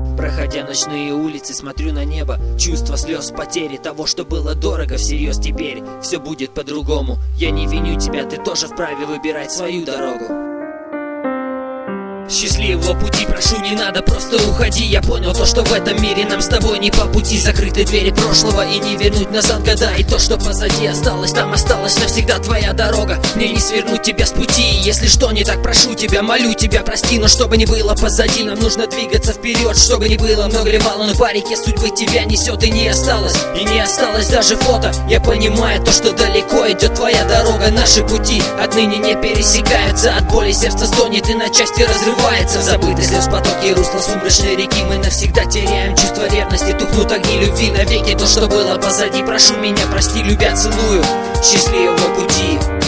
Проходя ночные улицы, смотрю на небо. Чувство слез, потери того, что было дорого. Всерьез теперь все будет по-другому. Я не виню тебя, ты тоже вправе выбирать свою дорогу. Счастливого пути, прошу, не надо, просто уходи. Я понял то, что в этом мире нам с тобой не по пути. Закрыты двери прошлого и не вернуть назад года. И то, что позади осталось, там осталась навсегда твоя дорога. Мне не свернуть тебя с пути. Если что не так, прошу тебя, молю тебя, прости. Но чтобы не было позади, нам нужно двигаться вперед. Чтобы не было много ли валу, но по реке судьбы тебя несет. И не осталось даже фото. Я понимаю то, что далеко идет твоя дорога. Наши пути отныне не пересекаются. От боли сердце стонет и на части разрывается. В забытый слез потоки русла сумрачной реки. Мы навсегда теряем чувство ревности. Тухнут огни любви навеки. То, что было позади, прошу меня, прости, любя, целую. Счастливого пути.